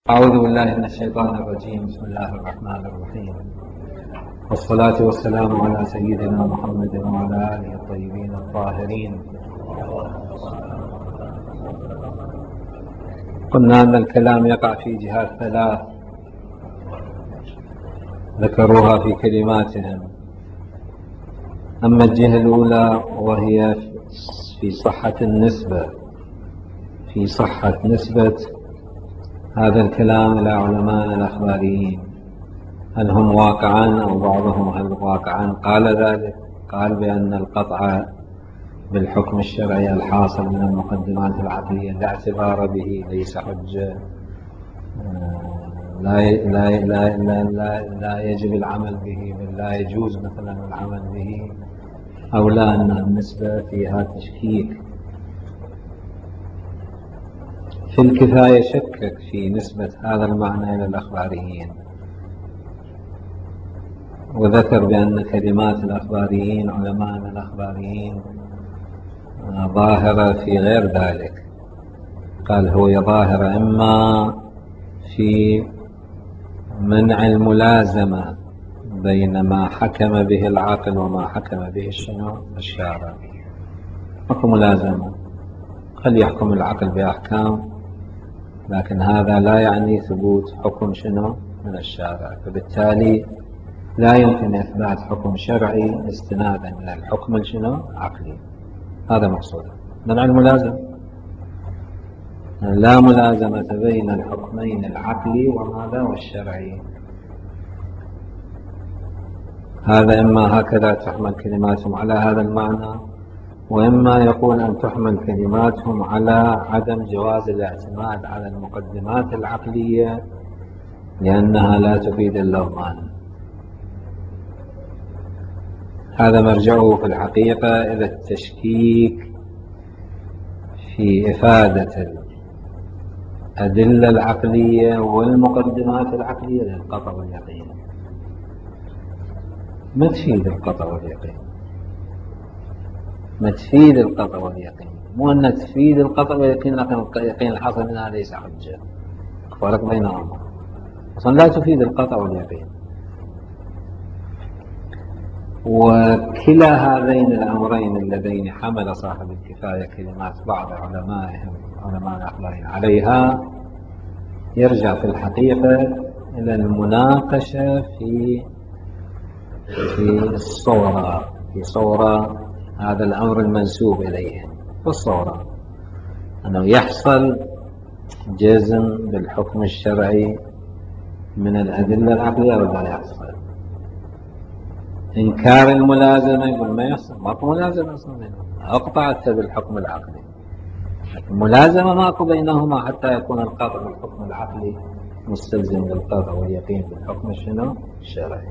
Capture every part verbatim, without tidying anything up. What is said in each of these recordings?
أعوذ بالله من الشيطان الرجيم. بسم الله الرحمن الرحيم، والصلاة والسلام على سيدنا محمد وعلى آله الطيبين الطاهرين. قلنا أن الكلام يقع في جهات ثلاث ذكروها في كلماتهم. أما الجهة الأولى وهي في صحة النسبة في صحة نسبة هذا الكلام إلى علماء الأخباريين، هل هم واقعان أو بعضهم هل واقعان. قال ذلك، قال بأن القطع بالحكم الشرعي الحاصل من المقدمات العقلية لا اعتبار به، ليس حجة، لا لا لا لا لا, لا يجب العمل به، بل لا يجوز مثلا العمل به، أو لا أن النسبة فيها تشكيك. في الكفاية شكك في نسبة هذا المعنى إلى الأخباريين، وذكر بأن كلمات الأخباريين علماء الأخباريين ظاهرة في غير ذلك. قال هو ظاهرة إما في منع الملازمة بين ما حكم به العاقل وما حكم به شنو الشارع. ماكو ملازمة، قد يحكم العقل بأحكام، لكن هذا لا يعني ثبوت حكم شنو من الشارع، فبالتالي لا يمكن إثبات حكم شرعي استنادا إلى الحكم الشنو عقلي. هذا مقصود منع الملازمة، لا ملازمة بين الحكمين العقلي وماذا والشرعي. هذا إما هكذا تحمل كلماتهم على هذا المعنى، وإما يقول أن تحمل كلماتهم على عدم جواز الاعتماد على المقدمات العقلية لأنها لا تفيد اللومان. هذا مرجعه في الحقيقة إلى التشكيك في إفادة الأدلة العقلية والمقدمات العقلية للقطع واليقين. ما تفيد القطع واليقين، ما تفيد القطع واليقين، مو أن تفيد القطع واليقين لكن اليقين الحاصل منها ليس حجة. فرق بينهما، أصلا لا تفيد القطع واليقين. وكلا هذين الأمرين اللذين حمل صاحب الكفاية كلمات بعض علمائهم علماء الأخباريين عليها يرجع في الحقيقة إلى المناقشة في في الصورة في صورة هذا الأمر المنسوب إليهم. في الصورة أنه يحصل جزم بالحكم الشرعي من الأدلة العقلية ولا لا يحصل. إنكار الملازمة يقول ما يحصل، ماكو ملازمة أصلا بينهما، أقطعت بالحكم العقلي، ملازمة ماكو بينهما حتى يكون القطع بالحكم العقلي مستلزم للقطع واليقين بالحكم شنو الشرعي.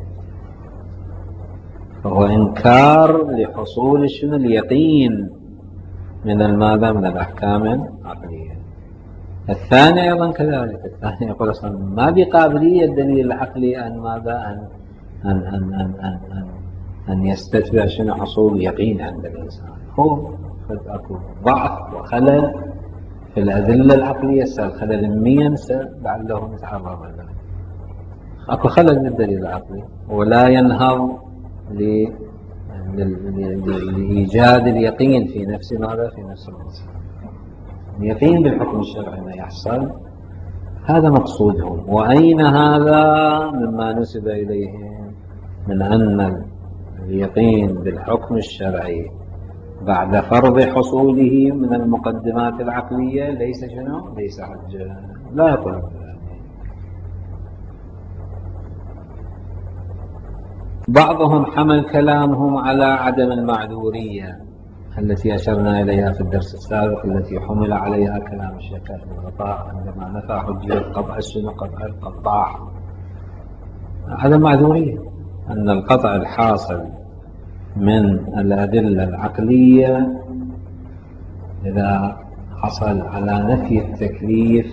فهو إنكار لحصول شنو اليقين من الماذا من الأحكام العقلية. الثاني أيضا كذلك، الثاني يقول أصلا ما بقابلية الدليل العقلي أن ماذا أن أن أن أن أن, أن, أن يستتبع شنو حصول يقين عند الإنسان. هو قد أكو ضعف وخلل في الأدلة العقلية، الخلل علميا لعله نتعرض له. أكو خلل بالدليل العقلي ولا ينهض لإيجاد اليقين في نفس ماذا في نفس الإنسان. اليقين بالحكم الشرعي ما يحصل، هذا مقصودهم. وأين هذا مما نسب إليهم من أن اليقين بالحكم الشرعي بعد فرض حصوله من المقدمات العقلية ليس شنو ليس حجة. لا يقول بعضهم حمل كلامهم على عدم المعذورية التي أشرنا إليها في الدرس السابق، التي حمل عليها كلام الشيخ ابن الغطاء عندما نفى حجية قطع الشنو قطع القطاع. هذا معذورية، أن القطع الحاصل من الأدلة العقلية إذا حصل على نفي التكليف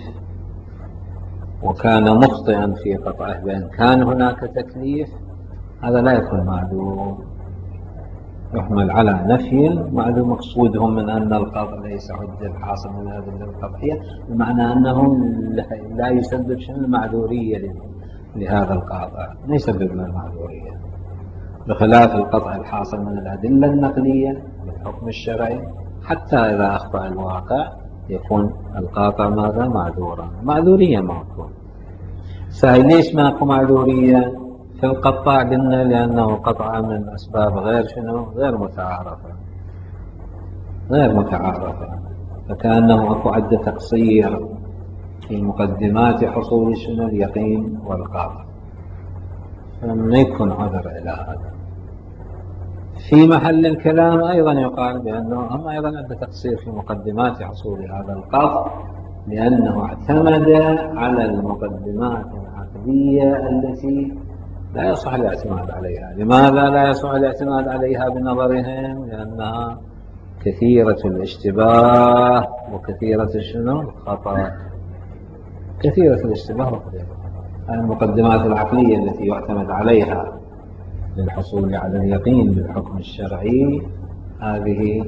وكان مخطئا في قطعه بأن كان هناك تكليف، هذا لا يكون معذور. يحمل على نفي مع مقصودهم من أن القطع ليس حجة الحاصل من هذه القطعية، بمعنى أنه لا يسبب شنو المعذورية لهذا القاطع، لا يسبب له المعذورية، بخلاف القطع الحاصل من الأدلة النقلية بالحكم الشرعي حتى إذا أخطأ الواقع يكون القاطع ماذا؟ معذورا، معذورية ما تكون. سهل ليش ما أكو معذورية في القطاع؟ قلنا لأنه قطع من أسباب غير شنو؟ غير متعارفة، غير متعارفة، فكأنه أكو عدة تقصير في مقدمات حصول شنو؟ اليقين والقاطع، فما يكون عذر إلى هذا. في محل الكلام أيضا يقال بأنه هم أيضا عدة تقصير في مقدمات حصول هذا القاطع، لأنه اعتمد على المقدمات العقلية التي لا يصح الاعتماد عليها. لماذا لا يصح الاعتماد عليها بنظرهم؟ لأنها كثيرة الاشتباه وكثيرة شنو؟ الخطأ، كثيرة الاشتباه وكثيرة الخطأ. المقدمات العقلية التي يعتمد عليها للحصول على اليقين بالحكم الشرعي هذه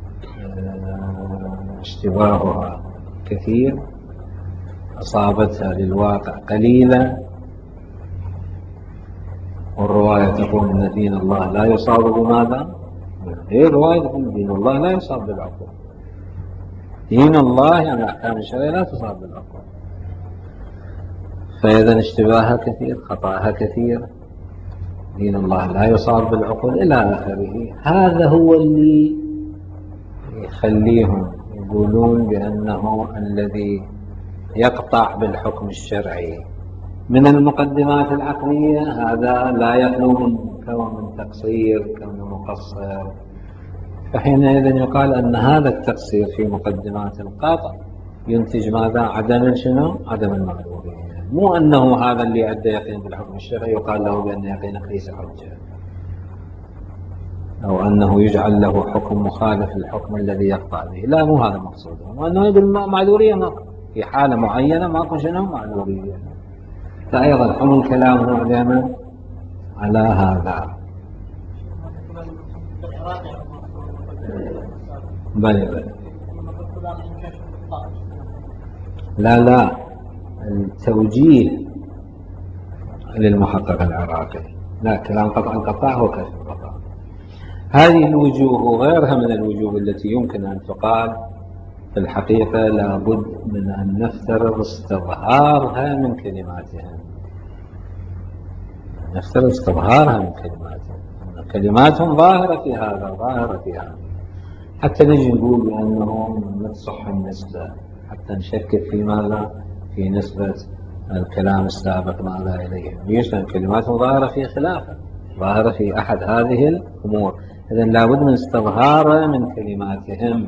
اشتباهها كثير، أصابتها للواقع قليلا، والرواية تقول أن دين الله لا يصاب بماذا؟ هي رواية تقول دين الله لا يصاب بالعقول، دين الله يعني أحكام الشرعية لا تصاب بالعقول، فإذا اشتباهها كثير، خطأها كثير، دين الله لا يصاب بالعقول إلى آخره. هذا هو اللي يخليهم يقولون بأنه الذي يقطع بالحكم الشرعي من المقدمات العقلية هذا لا يخلو من كون من تقصير، كون مقصر، فحينئذ يقال أن هذا التقصير في مقدمات القاطع ينتج ماذا؟ عدم شنو؟ عدم المعذورية، مو أنه هذا اللي أدى يقين بالحكم الشرعي يقال له بأن يقينك ليس حجة، أو أنه يجعل له حكم مخالف للحكم الذي يقطع به، لا، مو هذا المقصود، وأنه يقول معذورية ما في حالة معينة ماكو شنو؟ معذورية. فأيضا حمل كلامه علينا على هذا. بل بل لا لا التوجيه للمحقق العراقي، لا، كلام قطع القطاع هو كشف القطاع. هذه الوجوه وغيرها من الوجوه التي يمكن أن تقال في الحقيقة لابد من أن نفترض استظهارها من كلماتهم، نفترض استظهارها من كلماتهم، كلماتهم ظاهرة في هذا، ظاهرة في هذا، حتى نجي نقول بأنه من تصح النسبة، حتى نشكك في ماذا؟ في نسبة الكلام السابق ماذا إليه، ليش؟ لأن كلماتهم ظاهرة في خلافه، ظاهرة في أحد هذه الأمور، إذن لابد من استظهار من كلماتهم.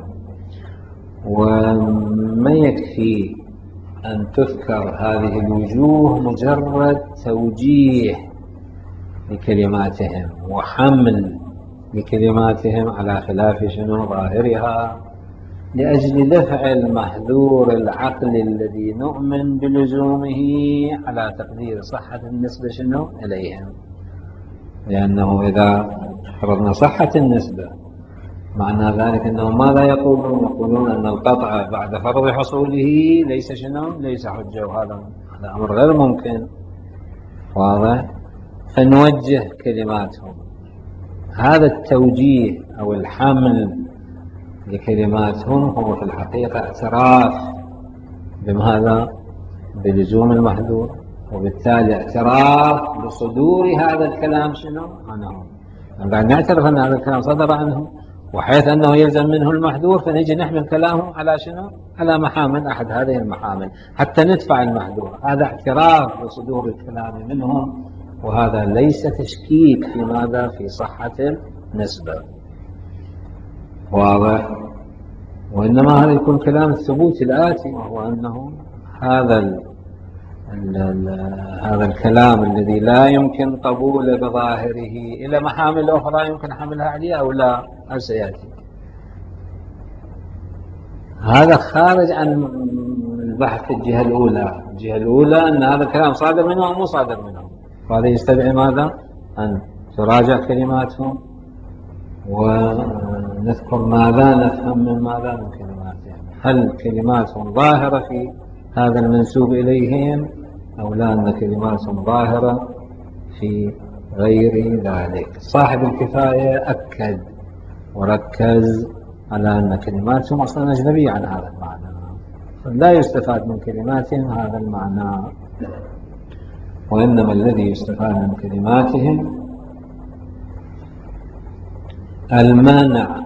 وما يكفي أن تذكر هذه الوجوه مجرد توجيه لكلماتهم وحمل لكلماتهم على خلاف شنو؟ ظاهرها، لأجل دفع المحذور العقلي الذي نؤمن بلزومه على تقدير صحة النسبة شنو؟ إليهم، لأنه إذا فرضنا صحة النسبة معنى ذلك أنهم ماذا يقولون؟ يقولون أن القطع بعد فرض حصوله ليس شنو؟ ليس حجة، وهذا أمر غير ممكن، واضح؟ فنوجه كلماتهم، هذا التوجيه أو الحمل لكلماتهم هو في الحقيقة اعتراف بماذا؟ بلزوم المحذور، وبالتالي اعتراف بصدور هذا الكلام شنو؟ عنهم، قاعد نعترف أن هذا الكلام صدر عنهم، وحيث أنه يلزم منه المحذور فنجي نحمل كلامه على شنو؟ على محامل، أحد هذه المحامل حتى ندفع المحذور. هذا اعتراف بصدور الكلام منهم، وهذا ليس تشكيك في ماذا؟ في صحة النسبة، واضح؟ وإنما هذا يكون كلام الثبوت الآتي، وهو أنه هذا ال ال ال هذا الكلام الذي لا يمكن قبوله بظاهره إلى محامل أخرى يمكن حملها عليه أو لا، هذا سيأتي. هذا خارج عن البحث في الجهة الأولى، الجهة الأولى أن هذا الكلام صادر منه أو مو صادر منه، وهذا يستدعي ماذا؟ أن تراجع كلماتهم ونذكر ماذا نفهم من ماذا من كلماتهم، هل كلماتهم ظاهرة في هذا المنسوب إليهم أو لا، أن كلماتهم ظاهرة في غير ذلك. صاحب الكفاية أكد وركز على أن كلماتهم أصلا أجنبية عن هذا المعنى، لا يستفاد من كلماتهم هذا المعنى، وإنما الذي يستفاد من كلماتهم المانع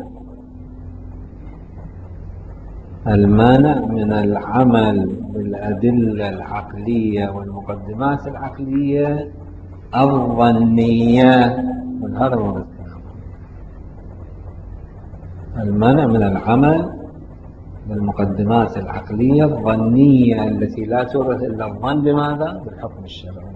المانع من العمل بالأدلة العقلية والمقدمات العقلية الظنية، من هذا هو المانع من العمل بالمقدمات العقلية الظنية التي لا تورث إلا الظن بماذا؟ بالحكم الشرعي.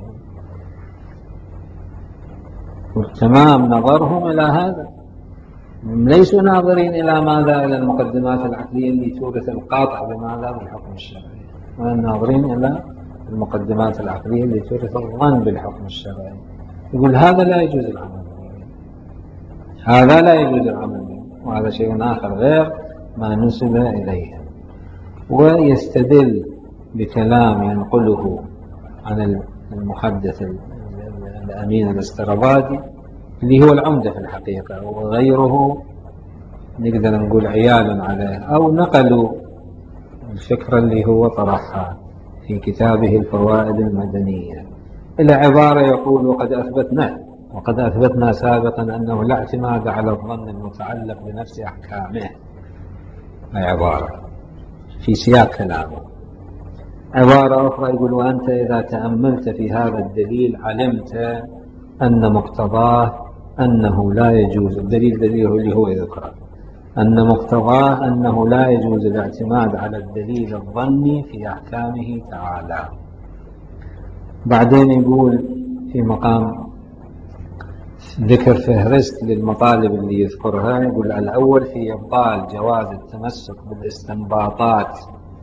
والتمام نظرهم إلى هذا، ليسوا ناظرين إلى ماذا؟ إلى المقدمات العقلية اللي تورث القاطع بماذا؟ بالحكم الشرعي، وناظرين إلى المقدمات العقلية اللي تورث الظن بالحكم الشرعي. يقول هذا لا يجوز العمل به، هذا لا يجوز العمل به، وهذا شيء آخر غير ما نسب إليه. ويستدل بكلام ينقله عن المحدث الأمين الاسترابادي اللي هو العمدة في الحقيقة، وغيره نقدر نقول عيال عليه، أو نقلوا الفكرة اللي هو طرحها في كتابه الفوائد المدنية إلى عبارة يقول وقد أثبتنا وقد أثبتنا سابقا أنه لا اعتماد على الظن المتعلق بنفس أحكامه. أي عبارة في سياق كلامه. عبارة أخرى يقول وأنت إذا تأملت في هذا الدليل علمت أن مقتضاه أنه لا يجوز، الدليل دليل اللي هو يذكره، أن مقتضاه أنه لا يجوز الاعتماد على الدليل الظني في أحكامه تعالى. بعدين يقول في مقام ذكر فهرست للمطالب اللي يذكرها، يقول الأول في إبطال جواز التمسك بالاستنباطات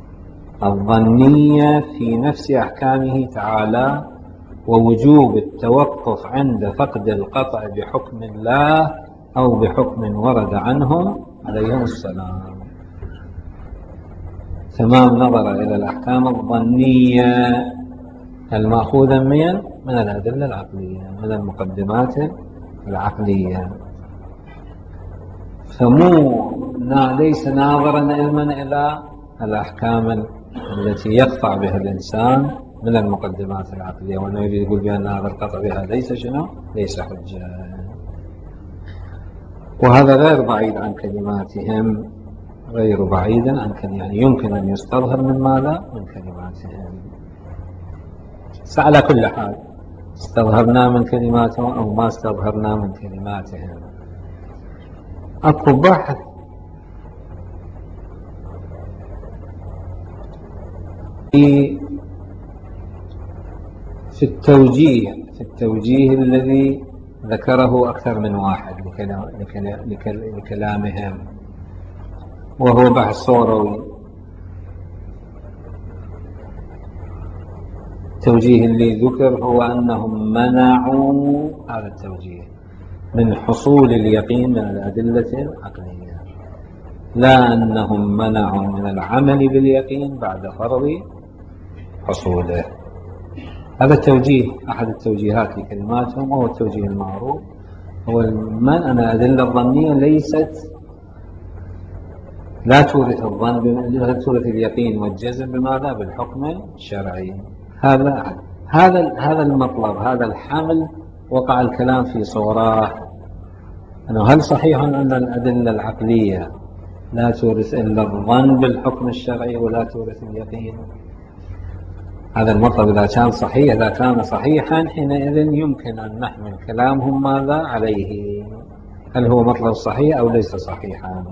الظنية في نفس أحكامه تعالى، ووجوب التوقف عند فقد القطع بحكم الله أو بحكم ورد عنهم عليهم السلام. تمام نظر إلى الأحكام الظنية المأخوذة من من الأدلة العقلية، من المقدمات العقلية، فمو ليس ناظرا علما إلى الأحكام التي يقطع بها الإنسان من المقدمات العقلية، وأنه يقول بأن هذا القطع بها ليس شنو؟ ليس حجة. وهذا غير بعيد عن كلماتهم، غير بعيد عن كلماتهم، يعني يمكن أن يستظهر من ماذا؟ من كلماتهم. على كل حال استظهرنا من كلماتهم أو ما استظهرنا من كلماتهم، أكو بحث في في التوجيه في التوجيه الذي ذكره أكثر من واحد لكلامهم، وهو بحث صوروي. التوجيه اللي ذكر هو أنهم منعوا هذا التوجيه من حصول اليقين من الأدلة العقلية، لا أنهم منعوا من العمل باليقين بعد فرض حصوله. هذا التوجيه أحد التوجيهات لكلماتهم، وهو التوجيه المعروف، هو المنع من الأدلة الظنية ليست لا تورث الظن، لا تورث اليقين والجزم بماذا؟ بالحكم الشرعي. هذا هذا هذا المطلب، هذا الحمل وقع الكلام في صوراه، أنه هل صحيح أن الأدلة العقلية لا تورث إلا الظن بالحكم الشرعي ولا تورث اليقين؟ هذا المطلب إذا كان صحيح إذا كان صحيحا حينئذ يمكن أن نحمل كلامهم ماذا عليه، هل هو مطلب صحيح أو ليس صحيحا.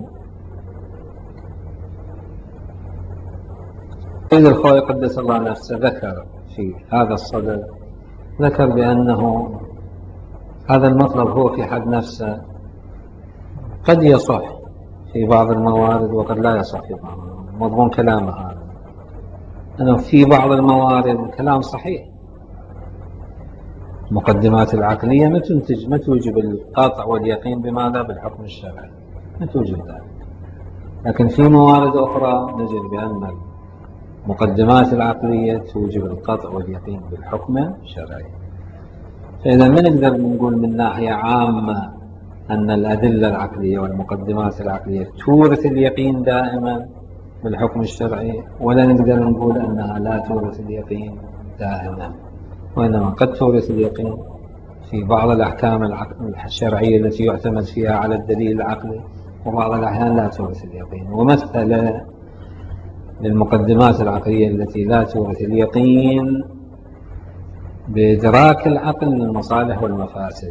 سيد الخوي قدس الله نفسه ذكر في هذا الصدد، ذكر بأنه هذا المطلب هو في حد نفسه قد يصح في بعض الموارد وقد لا يصح في بعض الموارد. مضمون كلامه هذا أنه في بعض الموارد كلام صحيح، المقدمات العقلية ما تنتج ما توجب القطع واليقين بماذا؟ بالحكم الشرعي، ما توجب ذلك. لكن في موارد أخرى نجد بأن المقدمات العقلية توجب القطع واليقين بالحكم الشرعي. فإذا ما نقدر نقول من ناحية عامة أن الأدلة العقلية والمقدمات العقلية تورث اليقين دائما بالحكم الشرعي، ولا نقدر نقول أنها لا تورث اليقين دائما، وإنما قد تورث اليقين في بعض الأحكام الشرعية التي يعتمد فيها على الدليل العقلي، وبعض الأحيان لا تورث اليقين. ومثل للمقدمات العقلية التي لا تورث اليقين بإدراك العقل للمصالح والمفاسد.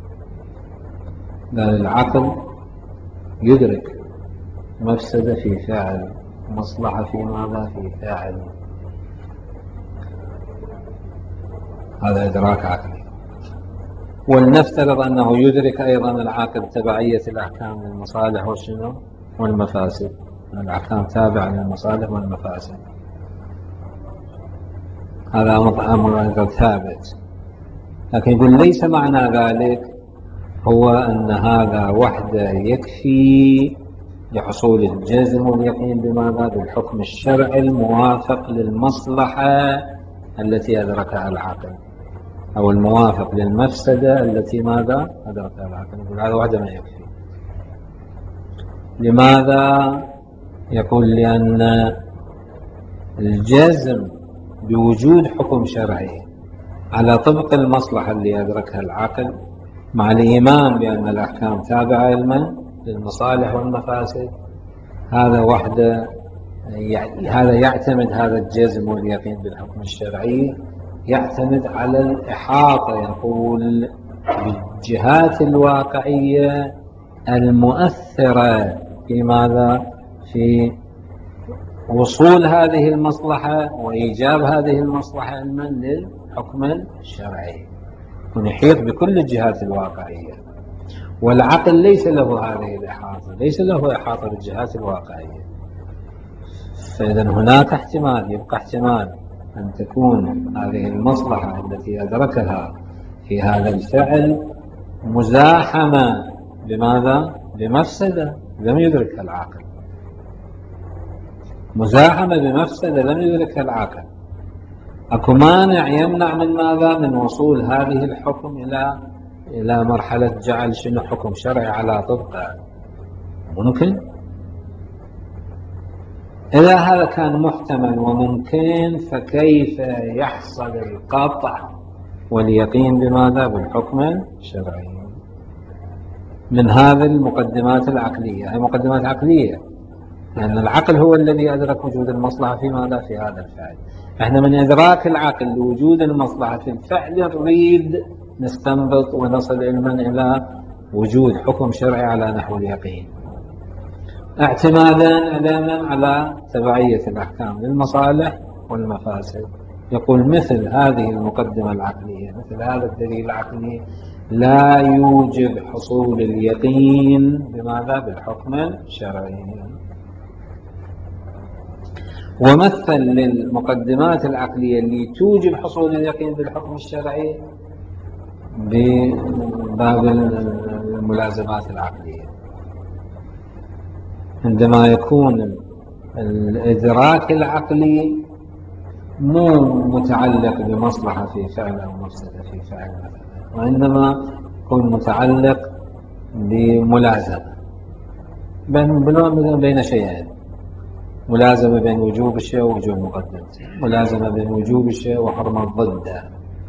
قال العقل يدرك مفسدة في فعل، مصلحة في ماذا؟ في فعل. هذا إدراك عقلي. ولنفترض أنه يدرك أيضا العاقل تبعية الأحكام للمصالح والشنو والمفاسد. الأحكام تابعة للمصالح والمفاسد، هذا أمر ثابت. لكن يقول ليس معنى ذلك هو أن هذا وحده يكفي لحصول الجزم واليقين بماذا؟ بالحكم الشرعي الموافق للمصلحة التي أدركها العاقل، أو الموافق للمفسدة التي ماذا؟ أدركها العاقل. يقول هذا وحده ما يكفي. لماذا؟ يقول لأن الجزم بوجود حكم شرعي على طبق المصلحة اللي أدركها العاقل مع الإيمان بأن الأحكام تابعة علما للمصالح والمفاسد، هذا وحده يعني هذا يعتمد، هذا الجزم واليقين بالحكم الشرعي يعتمد على الإحاطة، يقول بالجهات الواقعية المؤثرة في ماذا؟ في وصول هذه المصلحة وإيجاب هذه المصلحة علما للحكم الشرعي، ونحيط بكل الجهات الواقعية. والعقل ليس له هذه الإحاطة، ليس له إحاطة بالجهات الواقعية. فإذا هناك احتمال، يبقى احتمال أن تكون هذه المصلحة التي أدركها في هذا الفعل مزاحمة بماذا؟ بمفسدة لم يدركها العاقل، مزاحمة بمفسدة لم يدركها العاقل. أكو مانع يمنع من ماذا؟ من وصول هذه الحكم إلى إلى مرحلة جعل شنو حكم شرعي على طبقه. ممكن. إذا هذا كان محتمل وممكن، فكيف يحصل القطع واليقين بماذا؟ بالحكم الشرعي من هذه المقدمات العقلية. هي مقدمات عقلية لأن العقل هو الذي أدرك وجود المصلحة في ماذا؟ في هذا الفعل. احنا من إدراك العقل لوجود المصلحة في الفعل نريد نستنبط ونصل علما إلى وجود حكم شرعي على نحو اليقين، اعتمادا علما على تبعية الأحكام للمصالح والمفاسد. يقول مثل هذه المقدمة العقلية، مثل هذا الدليل العقلي لا يوجب حصول اليقين بماذا؟ بالحكم الشرعي. ومثل للمقدمات العقلية اللي توجب حصول اليقين بالحكم الشرعي بباب الملازمات العقلية، عندما يكون الإدراك العقلي مو متعلق بمصلحة في فعل أو مفسدة في فعل، وإنما يكون متعلق بملازمة بين بين شيئين، ملازمة بين وجوب الشيء ووجوب مقدمته، ملازمة بين وجوب الشيء وحرمة ضده،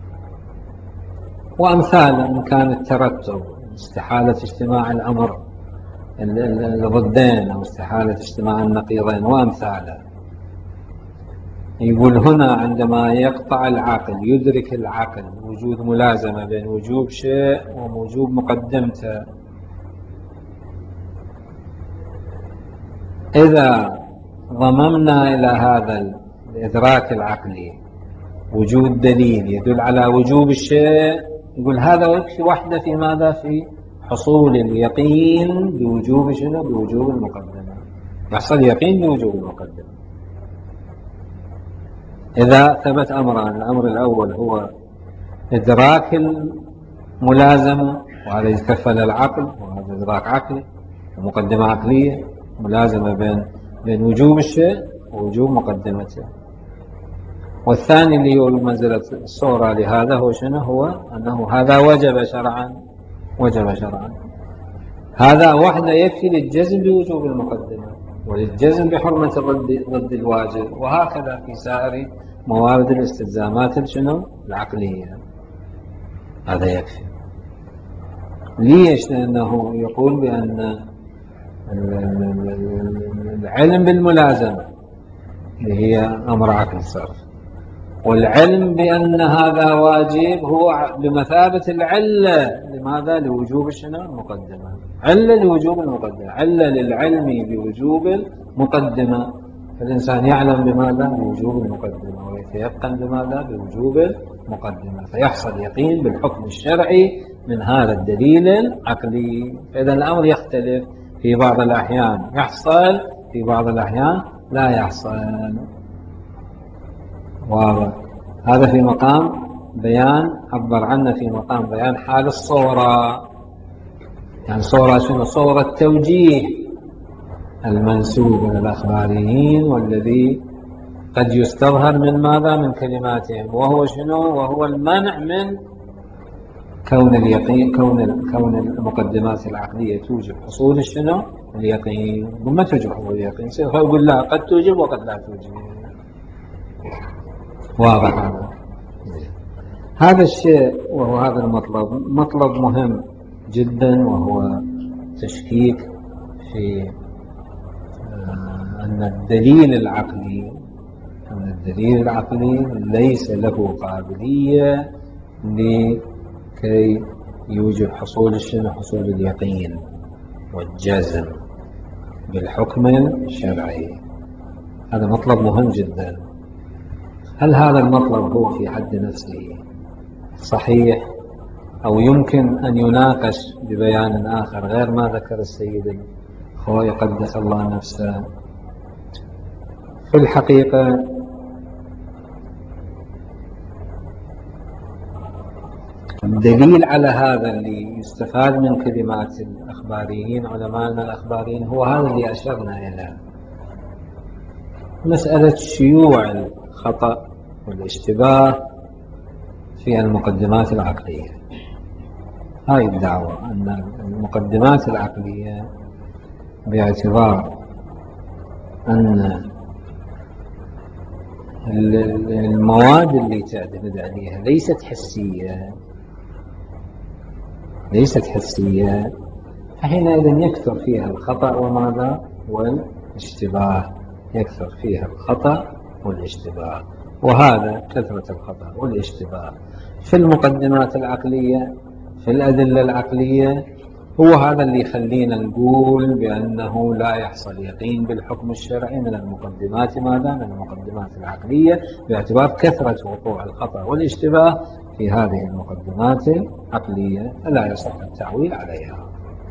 وأمثال إن كان الترتب استحالة اجتماع الأمر الضدين أو استحالة اجتماع النقيضين وأمثاله. يقول هنا عندما يقطع العقل، يدرك العقل وجود ملازمة بين وجوب شيء ووجوب مقدمته، إذا ضممنا إلى هذا الإدراك العقلي وجود دليل يدل على وجوب الشيء، يقول هذا يكفي وحده في ماذا؟ في حصول اليقين بوجوب شنو؟ بوجوب المقدمة. يحصل يقين بوجوب المقدمة إذا ثبت أمران. الأمر الأول هو إدراك الملازمة، وهذا يتكفل العقل، وهذا إدراك عقلي ومقدمة عقلية، ملازمة بين بين وجوب الشيء ووجوب مقدمته. والثاني اللي هو بمنزلة الصورة لهذا هو شنو؟ هو أنه هذا وجب شرعا، وجب شرعا، هذا وحده يكفي للجزم بوجوب المقدمة وللجزم بحرمة الرد ضد الواجب، وهكذا في سائر موارد الاستلزامات شنو؟ العقلية. هذا يكفي. ليش؟ لأنه يقول بأن العلم بالملازمة اللي هي أمر عقل صرف، والعلم بأن هذا واجب هو بمثابة العلة. لماذا؟ لوجوب شنو؟ المقدمة. علة لوجوب المقدمة، علة للعلم بوجوب المقدمة. فالإنسان يعلم بماذا؟ بوجوب المقدمة، ويتيقن بماذا؟ بوجوب المقدمة، فيحصل يقين بالحكم الشرعي من هذا الدليل العقلي. فإذا الأمر يختلف، في بعض الأحيان يحصل، في بعض الأحيان لا يحصل. واضح؟ هذا في مقام بيان، عبر عنه في مقام بيان حال الصورة. يعني صورة شنو؟ صورة توجيه المنسوب من الأخباريين، والذي قد يستظهر من ماذا؟ من كلماتهم، وهو شنو؟ وهو المنع من كون اليقين، كون كون المقدمات العقلية توجب حصول شنو؟ اليقين. وما توجب حصول اليقين، سوف يقول لا، قد توجب وقد لا توجب. واضح هذا؟ هذا الشيء وهو هذا المطلب مطلب مهم جدا، وهو تشكيك في أن الدليل العقلي أن الدليل العقلي ليس له قابلية لكي يوجب حصول الشنو؟ حصول اليقين والجزم بالحكم الشرعي. هذا مطلب مهم جدا. هل هذا المطلب هو في حد نفسه صحيح، أو يمكن أن يناقش ببيان آخر غير ما ذكر السيد الخوئي قدس الله نفسه؟ في الحقيقة الدليل على هذا اللي يستفاد من كلمات الأخباريين، علماءنا الأخباريين، هو هذا اللي أشرنا إليه، مسألة شيوع الخطأ والاشتباه في المقدمات العقلية. هاي الدعوة أن المقدمات العقلية باعتبار أن المواد اللي تعتمد عليها ليست حسية ليست حسية فحينئذ يكثر فيها الخطأ وماذا؟ والاشتباه. يكثر فيها الخطأ والاشتباه، وهذا كثرة الخطأ والاشتباه في المقدمات العقلية، في الأدلة العقلية، هو هذا اللي يخلينا نقول بأنه لا يحصل يقين بالحكم الشرعي من المقدمات ماذا؟ من المقدمات العقلية، باعتبار كثرة وقوع الخطأ والاشتباه في هذه المقدمات العقلية، فلا يصح التعويل عليها.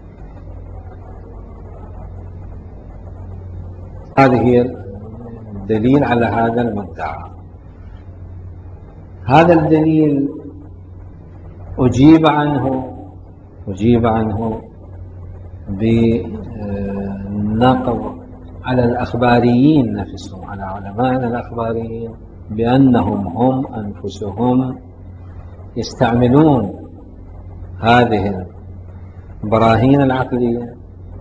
هذه هي الدليل على هذا المدعى. هذا الدليل أجيب عنه أجيب عنه بالنقض على الأخباريين نفسهم، على علماء الأخباريين، بأنهم هم أنفسهم يستعملون هذه البراهين العقلية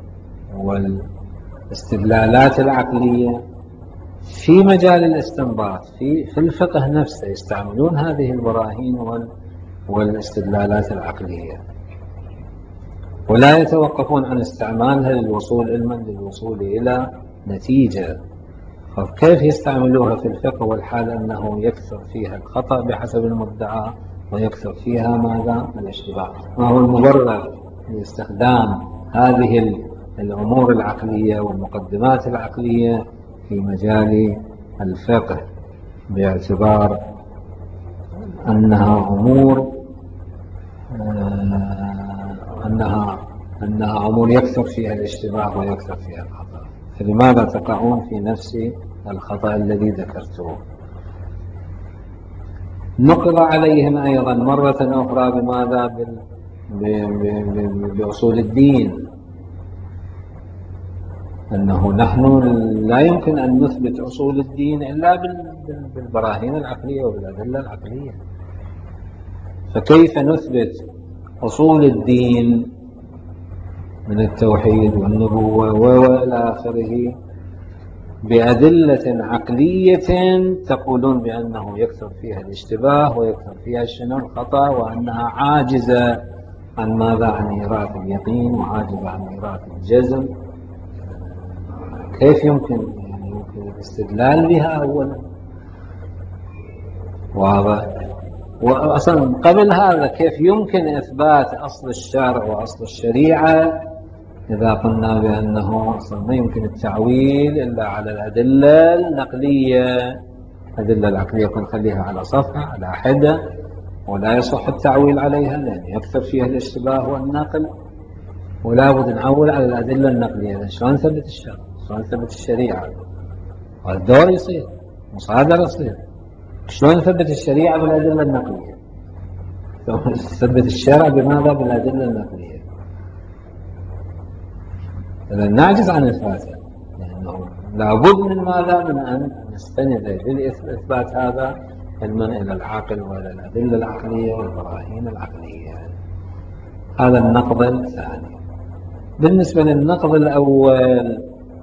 والاستدلالات العقلية في مجال الاستنباط، في في الفقه نفسه يستعملون هذه البراهين والاستدلالات العقلية، ولا يتوقفون عن استعمالها للوصول علما للوصول إلى نتيجة. فكيف يستعملوها في الفقه والحال أنه يكثر فيها الخطأ بحسب المدعى ويكثر فيها ماذا؟ الاشتباه. ما هو المبرر لاستخدام هذه الأمور العقلية والمقدمات العقلية في مجال الفقه باعتبار أنها أمور أنها أنها أمور يكثر فيها الاشتباه ويكثر فيها الخطأ؟ فلماذا تقعون في نفس الخطأ الذي ذكرته؟ نقض عليهم أيضا مرة أخرى بماذا؟ بأصول الدين، أنه نحن لا يمكن أن نثبت أصول الدين إلا بالبراهين العقلية وبالأدلة العقلية. فكيف نثبت أصول الدين من التوحيد والنبوة وإلى آخره بأدلة عقلية تقولون بأنه يكثر فيها الاشتباه ويكثر فيها شنو الخطأ، وأنها عاجزة عن ماذا؟ عن إيراد اليقين، وعاجزة عن إيراد الجزم. كيف يمكن يعني يمكن الاستدلال بها أولا؟ واضح. وأصلا قبل هذا كيف يمكن إثبات أصل الشرع وأصل الشريعة إذا قلنا بأنه أصلا ما يمكن التعويل إلا على الأدلة النقلية؟ الأدلة العقلية نخليها على صفحة على حدة، ولا يصح التعويل عليها لأن يكثر فيها الاشتباه والنقل، ولا بد نعول على الأدلة النقلية. شلون نثبت الشرع؟ شلون نثبت الشريعة؟ الدور يصير مصادر يصير. شلون نثبت الشريعة بالأدلة النقلية؟ نثبت الشرع بماذا؟ بالأدلة النقلية. إذا نعجز عن إثباتها، لأنه لابد من ماذا؟ من أن نستند بالإثبات هذا علما إلى العقل وإلى الأدلة العقلية والبراهين العقلية. هذا النقض الثاني. بالنسبة للنقض الأول،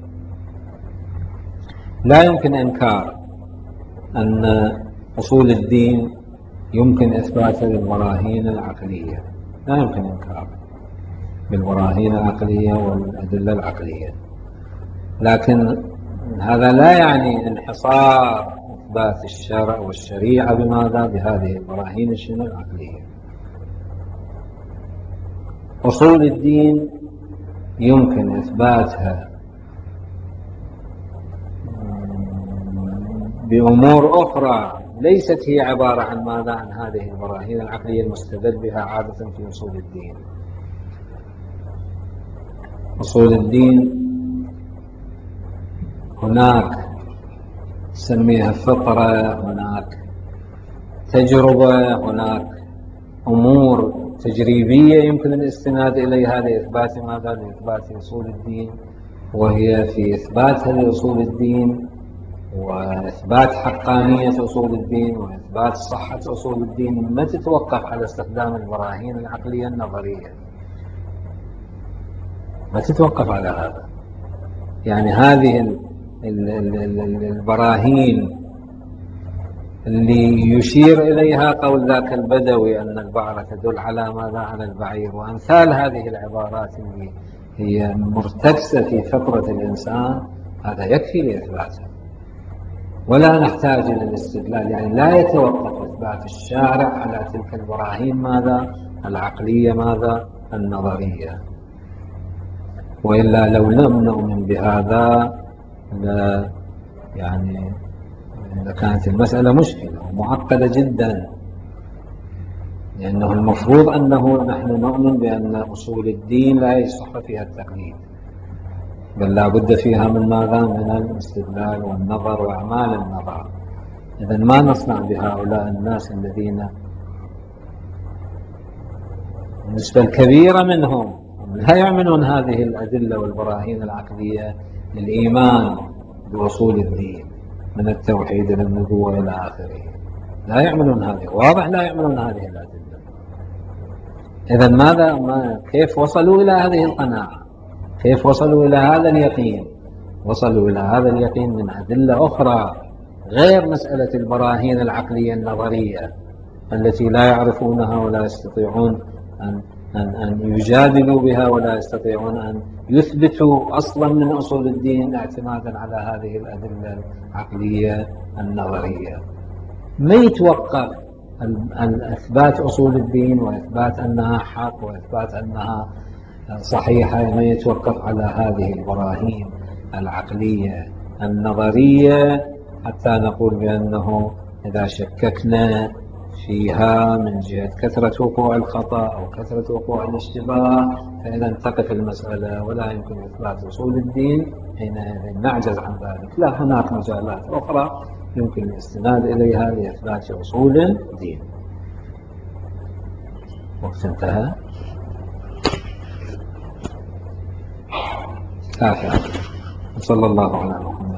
لا يمكن إنكار أن أصول الدين يمكن إثباتها بالبراهين العقلية، لا يمكن إنكار بالبراهين العقلية والأدلة العقلية، لكن هذا لا يعني انحصار إثبات الشرع والشريعة بماذا؟ بهذه البراهين الشنو العقلية. أصول الدين يمكن إثباتها بأمور أخرى ليست هي عبارة عن ماذا؟ عن هذه البراهين العقلية المستدل بها عادة في أصول الدين. أصول الدين هناك نسميها فطرة، هناك تجربة، هناك أمور تجريبية يمكن الاستناد إليها لإثبات ماذا؟ لإثبات أصول الدين، وهي في إثباتها لأصول الدين وإثبات حقانية أصول الدين وإثبات صحة أصول الدين ما تتوقف على استخدام البراهين العقلية النظرية، ما تتوقف على هذا. يعني هذه البراهين اللي يشير إليها قول ذاك البدوي أن البعرة تدل على ماذا؟ على البعير، وأمثال هذه العبارات اللي هي مرتكزة في فطرة الإنسان، هذا يكفي لإثباتها، ولا نحتاج إلى الاستدلال. يعني لا يتوقف إثبات الشارع على تلك البراهين ماذا؟ العقلية ماذا؟ النظرية. وإلا لو لم نؤمن بهذا لا يعني كانت المسألة مشكلة ومعقدة جدا، لأنه المفروض أنه نحن نؤمن بأن أصول الدين لا يصح فيها التقليد، بل لا بد فيها من ماذا؟ من الاستدلال والنظر وأعمال النظر. إذا ما نصنع بهؤلاء الناس الذين النسبة الكبيرة منهم لا يعملون هذه الأدلة والبراهين العقلية للإيمان بأصول الدين من التوحيد إلى النبوة إلى آخره، لا يعملون هذه، واضح لا يعملون هذه الأدلة. إذا ماذا ما كيف وصلوا إلى هذه القناعة؟ كيف وصلوا إلى هذا اليقين؟ وصلوا إلى هذا اليقين من أدلة أخرى غير مسألة البراهين العقلية النظرية التي لا يعرفونها ولا يستطيعون أن, أن, أن يجادلوا بها، ولا يستطيعون أن يثبتوا أصلا من أصول الدين اعتمادا على هذه الأدلة العقلية النظرية. ما يتوقف الإثبات أصول الدين وإثبات أنها حق وإثبات أنها صحيحة، ما يتوقف على هذه البراهين العقلية النظرية حتى نقول بأنه إذا شككنا فيها من جهة كثرة وقوع الخطأ أو كثرة وقوع الاشتباه فإذا تقف المسألة ولا يمكن إثبات أصول الدين، حينئذ نعجز عن ذلك. لا، هناك مجالات أخرى يمكن الاستناد إليها لإثبات أصول الدين. وقت انتهى. كافي. صلى الله على محمد.